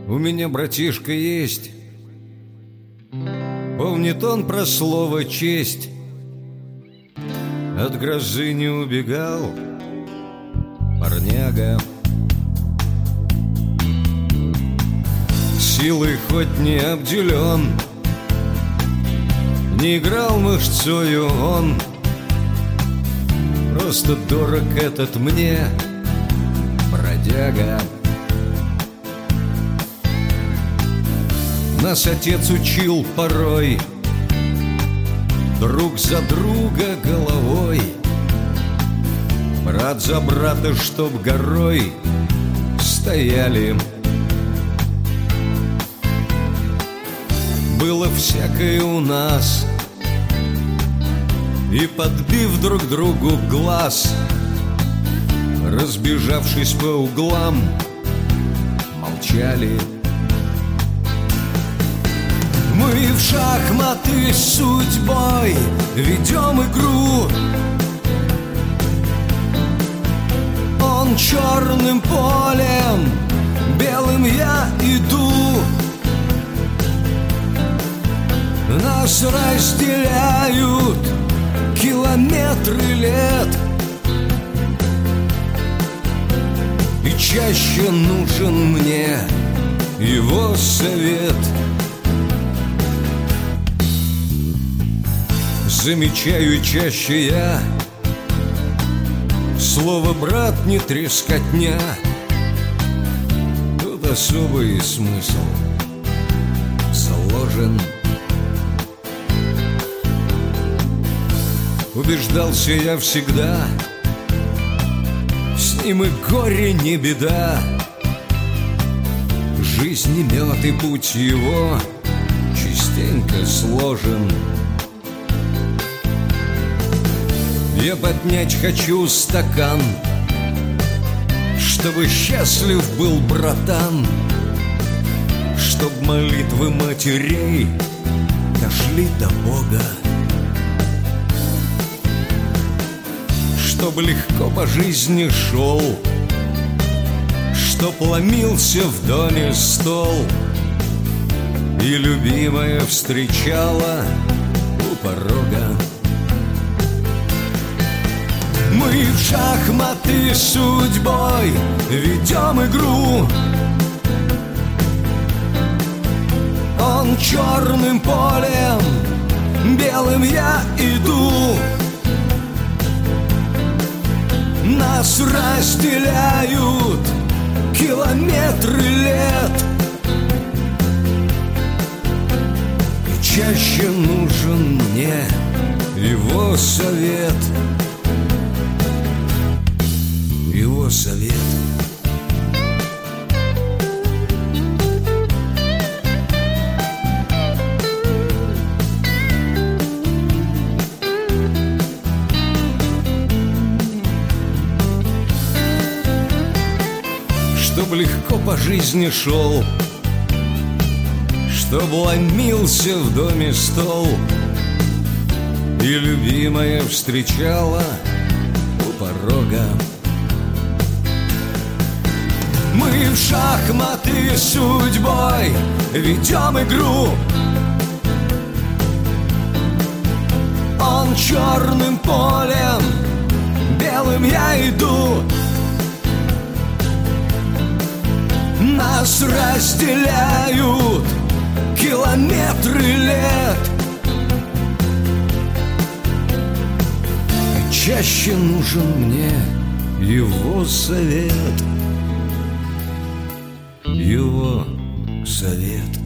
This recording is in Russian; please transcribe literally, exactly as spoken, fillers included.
У меня братишка есть. Помнит он про слово честь. От грозы не убегал парняга. Силой хоть не обделен, не играл мышцою он. Просто дорог этот мне бродяга. Нас отец учил порой друг за друга головой, брат за брата, чтоб горой стояли. Было всякое у нас, и подбив друг другу глаз, разбежавшись по углам, молчали. Мы в шахматы с судьбой ведем игру. Он черным полем, белым я иду. Нас разделяют километры лет, и чаще нужен мне его совет. Замечаю чаще я слово «брат» не трескотня. Тут особый смысл заложен. Убеждался я всегда, с ним и горе не беда. Жизнь не мед, и путь его частенько сложен. Я поднять хочу стакан, чтобы счастлив был братан, чтоб молитвы матерей дошли до Бога, чтоб легко по жизни шел, чтоб ломился в доме стол, и любимая встречала у порога. Мы в шахматы с судьбой ведем игру. Он черным полем, белым я иду. Нас разделяют километры лет, и чаще нужен мне его совет. Его совет. Чтоб легко по жизни шел, чтоб ломился в доме стол, и любимая встречала у порога. Мы в шахматы с судьбой ведем игру. Он черным полем, белым я иду. Нас разделяют километры лет, и чаще нужен мне его совет. Его совет.